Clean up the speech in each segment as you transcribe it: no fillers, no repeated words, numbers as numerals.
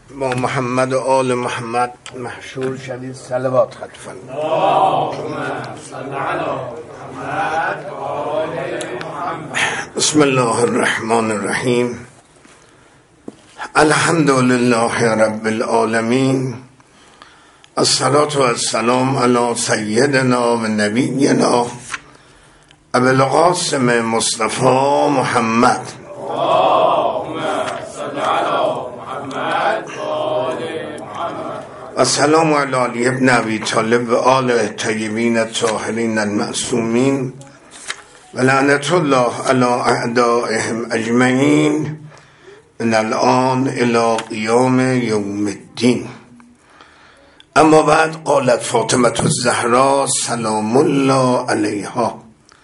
با محمد و آل محمد محشور شدید. صلوات خطفن بسم الله الرحمن الرحیم. الحمد لله رب العالمین، الصلاة والسلام علی سیدنا و نبینا ابی القاسم مصطفى محمد. السلام علی علی ابن ابی طالب و آل طیبین الطاهرین المعصومین و لعنت الله علی اعدائهم اجمعین من الان الی قیام یوم الدین. اما بعد، قالت فاطمه الزهرا سلام الله علیها: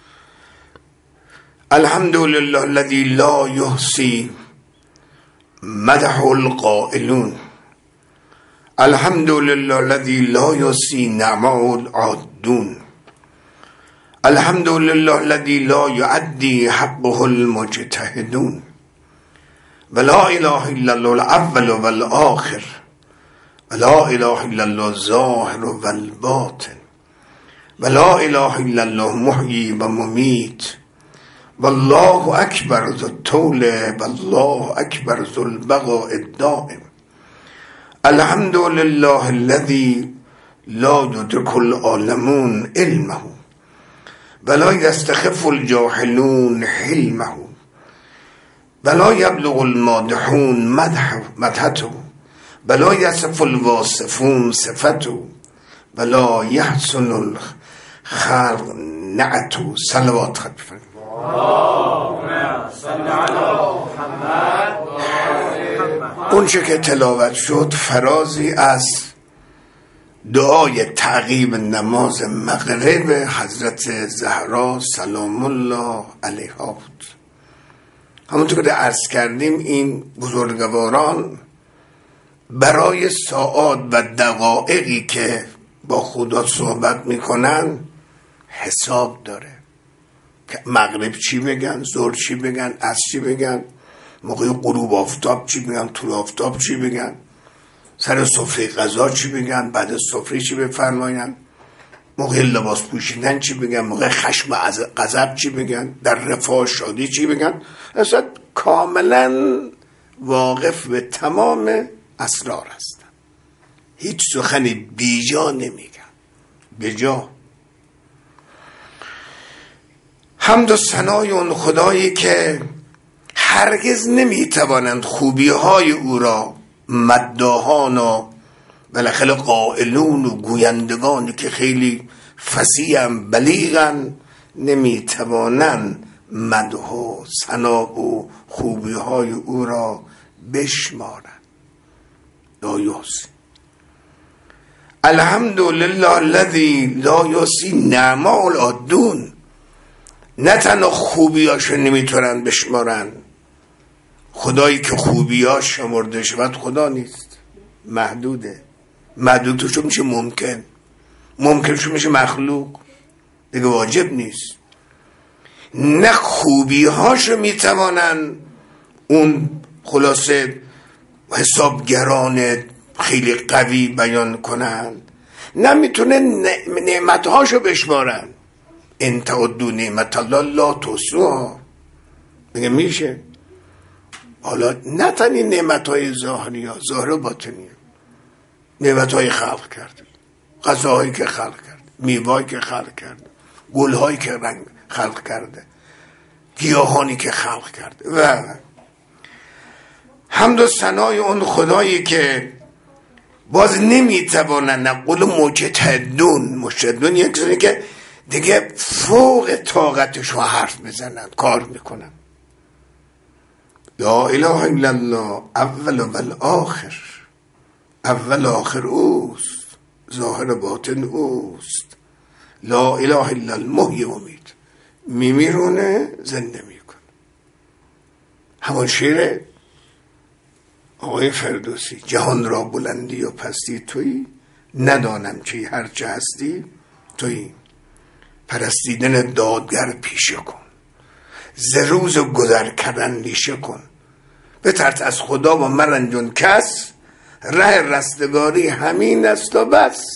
الحمد لله الذی لا یحصی مدح القائلون، الحمد لله الذي لا يحصي نعمه العادون، الحمد لله الذي لا يؤدي حقه المجتهدون، ولا اله الا الله الاول والآخر، ولا اله الا الله الظاهر والباطن، ولا اله الا الله محيي ومميت، والله اکبر ذو الطول، والله اکبر ذو البقاء الدائم، الحمد لله الذي لا يدرك العالمون علمه ولا يستخف الجاهلون حلمه ولا يبلغ المادحون مدحته ولا يصف الواصفون صفته ولا يحسن الخلق نعته. صلوات خطفن اللهم صل علی محمد. اون چه که تلاوت شد فرازی از دعای تعقیب نماز مغرب حضرت زهرا سلام الله علیها بود. همونطور که عرض کردیم، این بزرگواران برای ساعات و دقایقی که با خدا صحبت میکنن حساب داره که مغرب چی بگن، ظهر چی بگن، عصر چی بگن، موقع غروب آفتاب چی بگن، طول آفتاب چی بگن، سر سفره غذا چی بگن، بعد سفره چی بفرماین، موقع لباس پوشیدن چی بگن، موقع خشم و غضب چی بگن، در رفاه شادی چی بگن. اصلا کاملا واقف به تمام اسرار هستن، هیچ سخنی بیجا نمیگن، بجا. حمد و ثنای اون خدایی که هرگز نمیتوانند خوبی های او را مداحان و بالاخره قائلون و گویندگانی که خیلی فصیحن بلیغن نمیتوانند مدح و ثنا و خوبی های او را بشمارند. لا یحصی. الحمد لله الذی لا یحصی نعمه العادون. نه تنها خوبیاشو نمیتونن بشمارن، خدایی که خوبیاش شمرده شود خدا نیست، محدوده. محدودشو میشه ممکنشو میشه مخلوق، دیگه واجب نیست. نه خوبیهاشو میتوانن اون خلاصه حسابگران خیلی قوی بیان کنن، نه میتونه نعمتهاشو بشمارن. ان تعدوا نعمت الله لا تحصوها. میگه میشه. حالا نه تنی نعمتهای ظاهری ها، ظاهر و باطنی، نعمتهای خلق کرده، غذاهایی که خلق کرده، میوهایی که خلق کرده، گلهایی که رنگ خلق کرده، گیاهانی که خلق کرده و حمد و ثنای اون خدایی که باز نمیتوانن نقول مجتهدون یک کسی که دیگه فوق طاقتش رو حرف بزنن، کار میکنن. لا اله الا الله اول و آخر، اول آخر اوست، ظاهر باطن اوست. لا اله الا المحیی و میت، میمیرونه زنده میکنه. همون شعر آقای فردوسی: جهان را بلندی و پستی تویی، ندانم چی هرچه هستی تویی. پرستیدن دادگر پیشه کن، ز روز گذر کردن نیشه کن. بترس از خدا و مرنجون کس، ره رستگاری همین است و بس.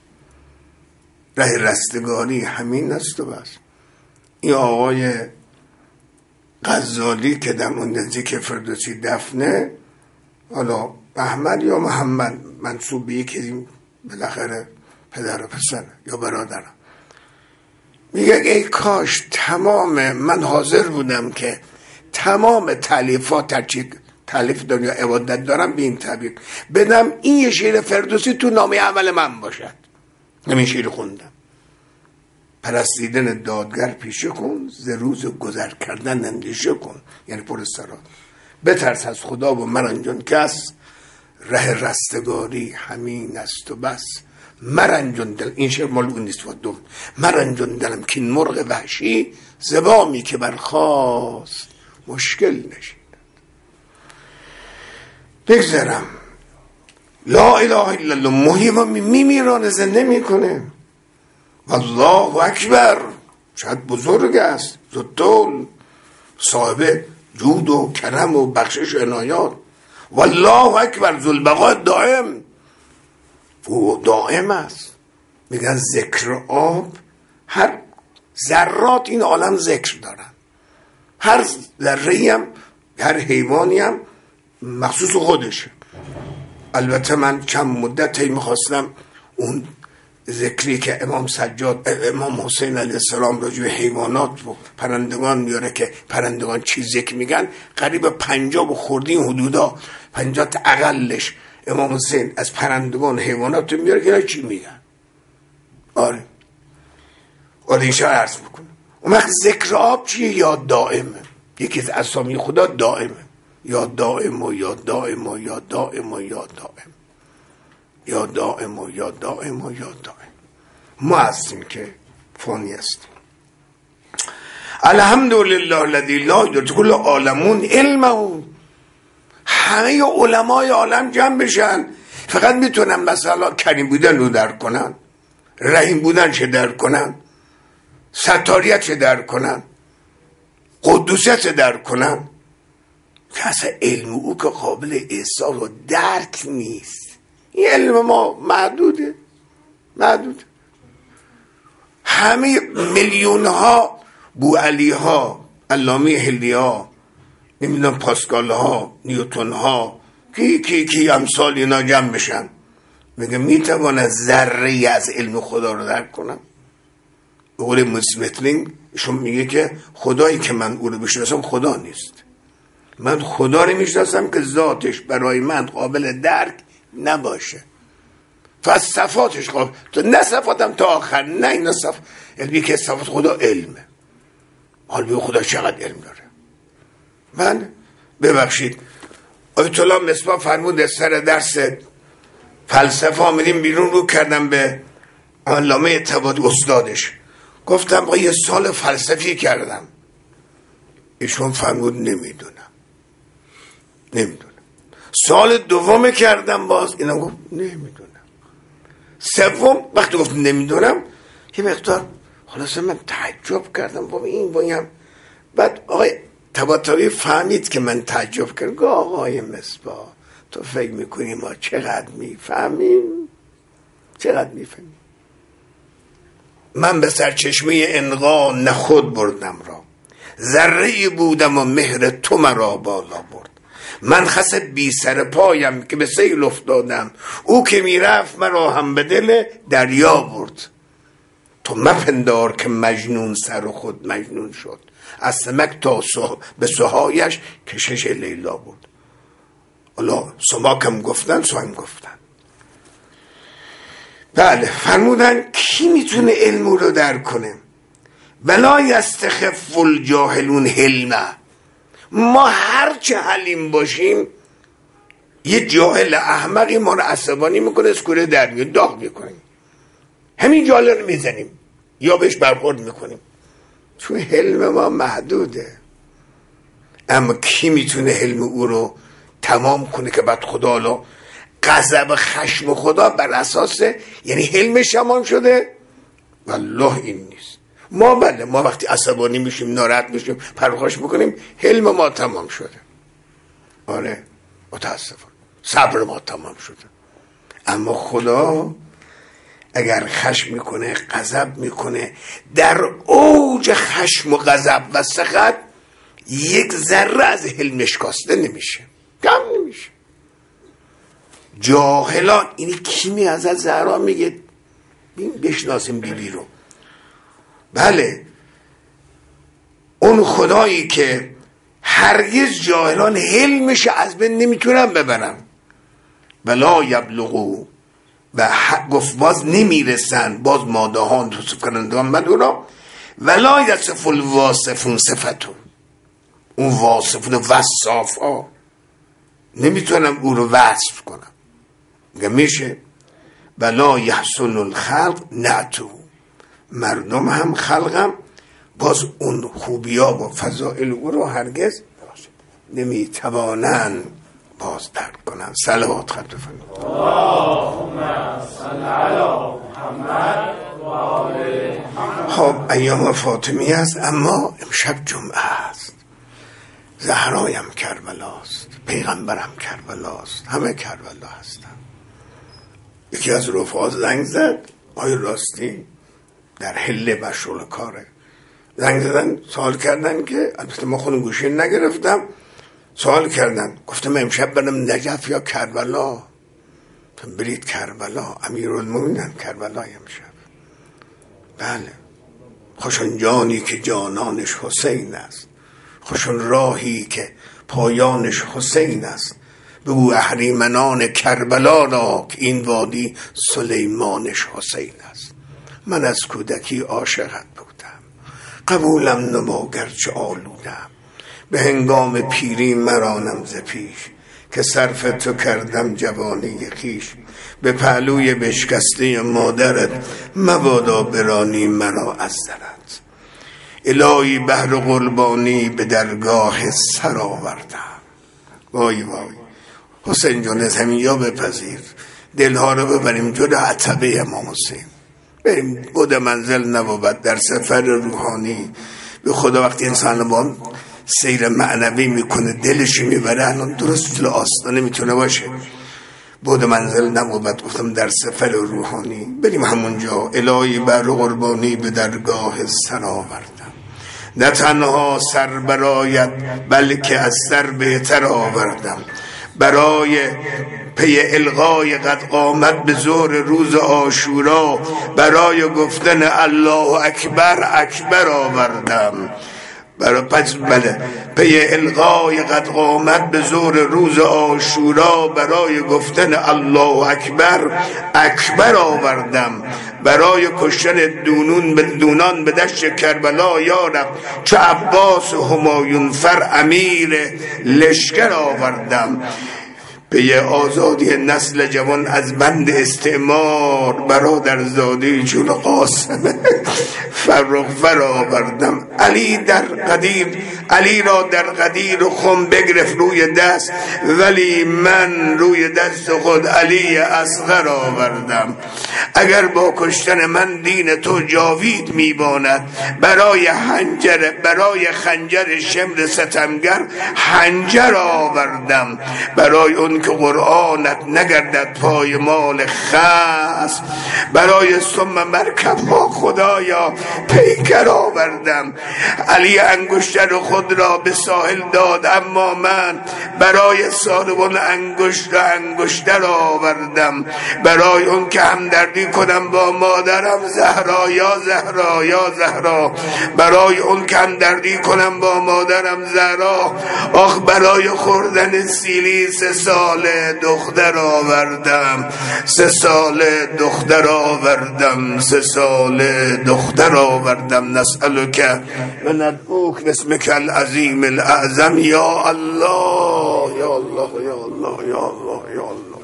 ره رستگاری همین است و بس. این آقای غزالی که در اون نزدیک فردوسی دفنه، حالا احمد یا محمد منسوب به یکی بالاخره پدر و پسر یا برادر، میگه ای کاش تمام، من حاضر بودم که تمام تالیفات تالیف دنیا عبادت دارم به این تعبیر بدم، این یه شعر فردوسی تو نامه اول من باشد. همین شعر خوندم: پرستیدن دادگر پیشه کن، ز روز گذر کردن اندیشه کن. یعنی پر استرات. بترس از خدا و مرنجان کس، ره رستگاری همین است و بس. مرنجان دل، این شعر مال اون نیست، دوم: مرنجان دلم که این مرغ وحشی، زبامی که برخاست مشکل نشیند. بگذارم لا اله الا الله محیما میمیرانه، زنده میکنه. والله اکبر، شاید بزرگ است، ذوالطول، صاحب جود و کرم و بخشش و عنایات. والله اکبر، ذوالبقاء دائم، او دائم است. میگن ذکر آب، هر ذرات این عالم ذکر دارن، هر ذره‌ای هم، هر حیوانی هم مخصوص خودشه. البته من چند مدتی میخواستم اون ذکری که امام سجاد، امام حسین علیه السلام راجع به حیوانات و پرندگان میاره که پرندگان چی ذکر میگن، قریب 50 و خردی حدودا، 50 تا اقلش امام حسین از پرندگان حیوانات میاره که اینا چی میگن. آره اینشا عرض میکنه. اون وقت ذکر آب چیه؟ یا دائمه. یکی از اسامی خدا دائمه، یا دائم و یا دائم و یا دائم و یا دائم، یا دائم و یا دائم و یا دائم. ما هستیم که فانی هستیم. الحمدلله الذی لا یدرک کل عالمون علمه. همه علمای عالم جمع بشن، فقط میتونن مثلا کریم بودن رو درک کنن، رحیم بودن چه درک کنن، ستاریت چه درک کنن، قدوسیت چه درک کنن، که اصلا علم او که قابل احساس و درک نیست. این علم ما محدوده. همه میلیون ها بوعلی ها، علامه هلی ها، نمیدونم پاسکال ها، نیوتن ها، کی امثال اینا جمع بشن، میگه میتوانه ذره از علم خدا رو درک کنم. به قول مسمتلینگ ایشون میگه که خدایی که من او رو بشناسم خدا نیست، من خدا رو میشناسم که ذاتش برای من قابل درک نباشه، پس صفاتش قابل، نه صفاتم تا آخر، نه این صفات، علمی که صفات خدا علمه. حالا خدا چقدر علم داره. من ببخشید آیت الله مصباح فرمود سر درس فلسفه آمدیم بیرون، رو کردم به علامه طباطبایی استادش، گفتم با یه سال فلسفی کردم. ایشون فرمود نمیدونم. سال دوم کردم، باز اینم گفت نمیدونم. سوم وقتی گفت نمیدونم یه مقدار خلاصه من تعجب کردم با این. بعد آقای طباطبایی فهمید که من تعجب کردم، گفت آقای مصباح تو فکر میکنی ما چقدر میفهمیم؟ من به سرچشمه انقا نه خود بردم را، ذره بودم و مهر تو مرا بالا برد. من خس بی سر پایم که به سیل افتادم، او که میرفت مرا هم به دل دریا برد. تو مپندار که مجنون سر و خود مجنون شد، از سمک تا به سوهایش کشش لیلا برد. حالا سماکم گفتن، سوهم گفتن. بله فرمودن کی میتونه علم رو درک کنه؟ ولا یستخف الجاهلون حلمه. ما هرچه حلیم باشیم یه جاهل احمقی ما رو عصبانی میکنه، اسکوره در میاد، داغ میکنیم، همین جاهل رو میزنیم یا بهش برخورد میکنیم، چون حلم ما محدوده. اما کی میتونه حلم او رو تمام کنه که بعد خدا حالا غضب خشم خدا بر اساس یعنی حلمش تمام شده؟ والله این نیست. ما وقتی عصبانی میشیم، ناراحت میشیم، پرخاش میکنیم، حلم ما تمام شده. آره متاسفم. صبر ما تمام شده. اما خدا اگر خشم میکنه، غضب میکنه، در اوج خشم و غضب و سخط یک ذره از حلمش کاسته نمیشه، کم نمیشه. جاهلان، اینی کی از زهرا میگه بشناسیم بیبی رو؟ بله، اون خدایی که هرگز جاهلان حلمش از بین نمیتونن ببرن. ولا یبلغو، و گفت باز نمیرسن، باز مادهان توصف کنندگان مدورا. ولا یصف الواصفون صفتون، اون واصفون وصاف ها نمیتونم او رو وصف کنم. میشه ولا یحسن الخلق نعتو، مردم هم خلقم باز اون خوبیا و فضائل او رو هرگز نمیتوانن باز درک کنن. صلوات خط بفرمایید. اللهم صل علی محمد و آل محمد. خب ایام فاطمی است، اما امشب جمعه است. زهرایم کربلاست، پیغمبرم کربلاست، همه کربلا هستن. یکی از رفقا زنگ زد، آیا راستی در حله مشغول کاره. زنگ زدن سوال کردن که البته ما خودم گوشی نگرفتم، سوال کردن، گفتم امشب برم نجف یا کربلا؟ برید کربلا، امیرالمومنین کربلا امشب. بله، خوشون جانی که جانانش حسین است، خوشون راهی که پایانش حسین است. بگو اهریمنان کربلا را که این وادی سلیمانش حسین است. من از کودکی عاشقت بودم، قبولم نما گرچه آلودم. به هنگام پیری مرانم ز پیش، که صرف تو کردم جوانی خیش. به پهلوی بشکسته مادرت، مبادا برانی مرا از درت. الهی بحر قربانی به درگاه سر آوردم. وای وای حسین جان، از همین یا بپذیر، دلها رو ببریم جلو عتبه امام حسین، بریم بود منزل نبود در سفر روحانی. به خدا وقتی انسان با سیر معنوی میکنه دلش میبره، الان درست جلو آستانه میتونه باشه. بود منزل نبود، گفتم در سفر روحانی، بریم همونجا. الهی بر قربانی به درگاه سر آوردم. نه تنها سر برایت بلکه از سر بهتر آوردم. برای پی الغای قد قامت به ظهر روز عاشورا، برای گفتن الله اکبر اکبر آوردم. بله، پی الغای قد قامت به ظهر روز عاشورا، برای گفتن الله اکبر اکبر آوردم. برای کشتن دونان به دشت کربلا یارب، چه عباس و همایون فر امیر لشکر آوردم. پی آزادی نسل جوان از بند استعمار، برادر زاده چون قاسم فرخ فر آوردم. علی را در قدیر و خم بگرفت روی دست، ولی من روی دست خود علی اصغر آوردم. اگر با کشتن من دین تو جاوید میباند، برای خنجر شمر ستمگر حنجر آوردم. برای اون که قرآنت نگردد پای مال خصم، برای سم مرکب ها خدایا پیکر آوردم. علی انگشتر خود را به ساحل داد، اما من برای ساربان انگشتر آوردم. برای اون که همدردی کنم با مادرم، زهرا یا زهرا یا زهرا. برای اون که همدردی کنم با مادرم زهرا. آخ برای خوردن سیلی 3 سال دختر آوردم، 3 سال دختر آوردم، 3 سال دختر آوردم. نسألک و ندعوک باسمک العظیم الاعظم یا الله یا الله یا الله یا الله یا الله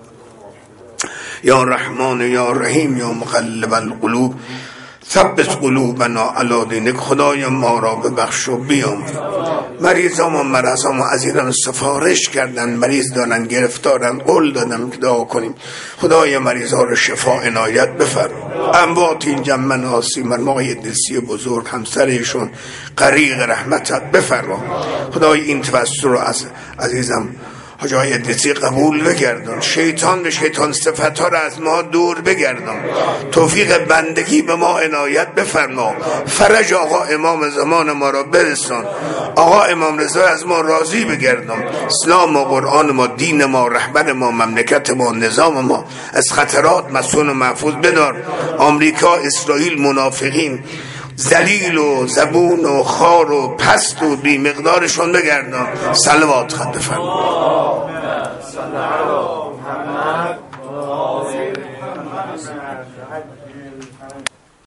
یا رحمان یا رحیم یا مقلب القلوب ثبت قلوبنا علی دینک. خدای ما را ببخش و بیامرز. مریضام و مرضام از ایران سفارش کردن، مریض دارن، گرفتارن، قول دادم که دعا کنیم. خدای مریضا رو شفا عنایت بفرما. اموات اینجا مناسی مرمای دلسی بزرگ همسرشون غریق رحمتت بفرما. خدای این توسط رو از عزیزم حاج آقای ادریسی قبول بگردان، شیطان به شیطان صفت ها را از ما دور بگردان، توفیق بندگی به ما عنایت بفرما، فرج آقا امام زمان ما را برسان، آقا امام رضا از ما راضی بگردان، اسلام و قرآن ما، دین ما، رهبر ما، مملکت ما، نظام ما از خطرات مسون و محفوظ بدار. آمریکا، اسرائیل، منافقین ذلیل و زبون و خار و پست و بی مقدارشون بگردان. صلوات خد فرما.